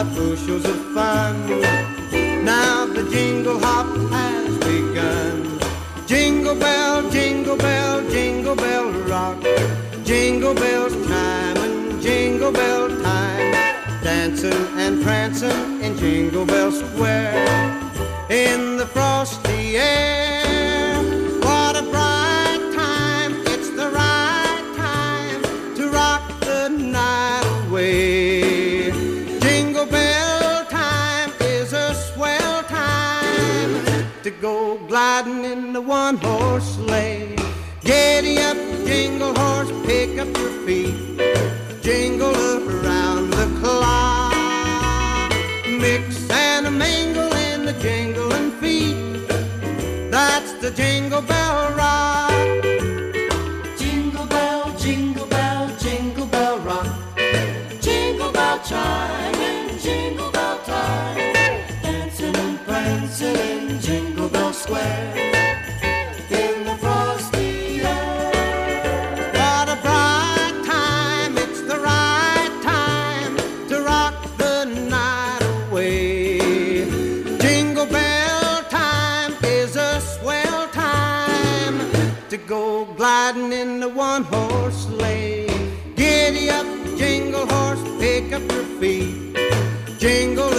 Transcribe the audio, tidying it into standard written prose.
of bushels of fun. Now the jingle hop has begun. Jingle bell, jingle bell, jingle bell rock. Jingle bells chime and jingle bell time. Dancing and prancing in Jingle Bell Square. In the frosty air, what a bright time. It's the right time to rock the night away. Jingle bell time is a swell time to go gliding in the one-horse sleigh. Giddy up, jingle horse, pick up your feet. Jingle around the clock. Mix and a mingle in the jingling feet. That's the Jingle Bell Rock. Jingle bell, jingle bell, jingle bell rock. Jingle bell chime and jingle bell time. Dancing and prancing in Jingle Bell Square. In the frosty air. What a bright time, it's the right time to rock the night away. Jingle bell time is a swell time to go gliding in the one-horse sleigh. Giddy up, jingle horse, pick up your feet. Jingle